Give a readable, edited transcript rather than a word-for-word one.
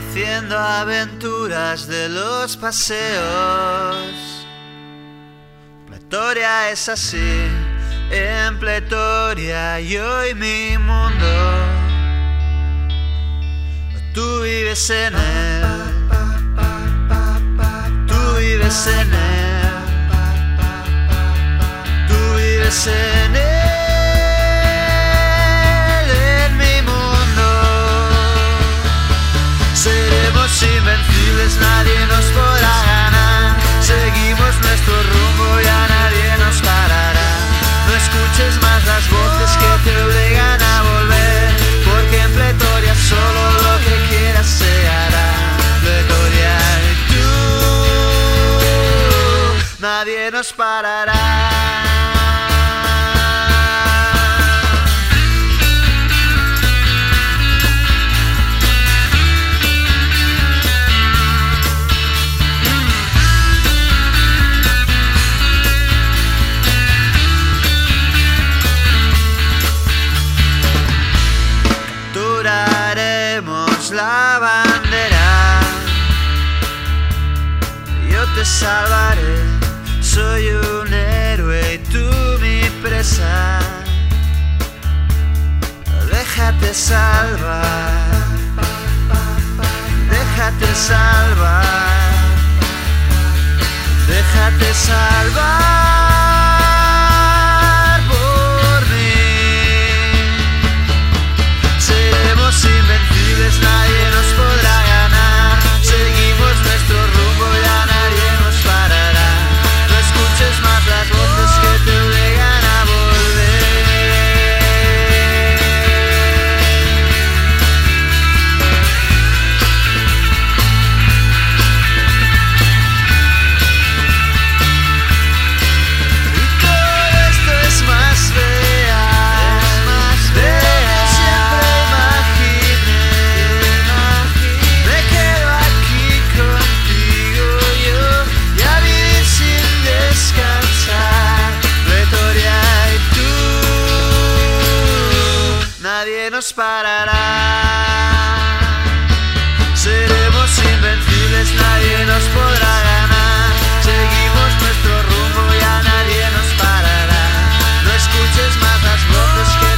haciendo aventuras de los paseos. Pretoria es así, en Pretoria y hoy mi mundo. Tú vives en él, tú vives en él, tú vives en él. Invencibles, nadie nos podrá ganar. Seguimos nuestro rumbo y a nadie nos parará. No escuches más las voces que te obligan a volver, porque en Pretoria solo lo que quieras se hará. Pretoria y tú, nadie nos parará. La bandera, yo te salvaré, soy un héroe y tú mi presa. Déjate salvar, déjate salvar, déjate salvar. Nadie nos podrá ganar. Seguimos nuestro rumbo y a nadie nos parará. No escuches más las voces que te obligan a Y todo esto es más real, de lo que siempre imaginé. Nadie nos parará. Seremos invencibles, nadie nos podrá ganar. Seguimos nuestro rumbo y a nadie nos parará. No escuches más las voces que